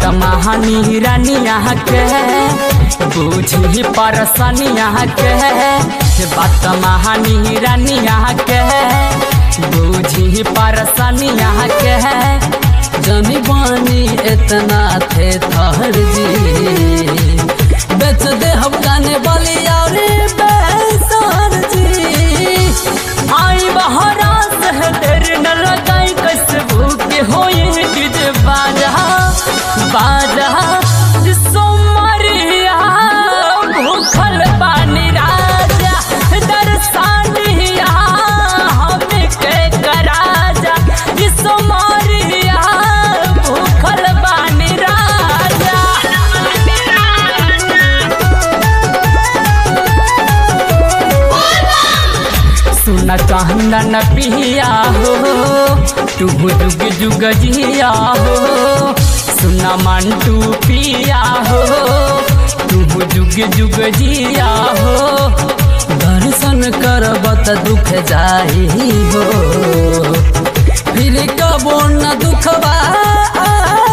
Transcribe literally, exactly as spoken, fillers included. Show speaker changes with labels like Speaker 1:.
Speaker 1: महानी रानिया के बुझी परसनिया के बात महानी रानिया के बुझी परसनिया के
Speaker 2: जमी बानी इतना थे थर जी बेच दे हम गाने वाली और बेसर जी
Speaker 1: आई बहरा से देर न लगाई कैसे भूखे होई गिज बाजा बाजा सोमरिया भूखल पानी राजा दर्शनिया हमें के कराजा सोमरिया भूखल पानी राजा सुन चंदन पिया हो तू जुग जुग जिया हो सुना मंटू पिया हो तू जुग जुग जिया हो
Speaker 2: दर्शन करबत दुख जाई हो फिर कबो न दुखबा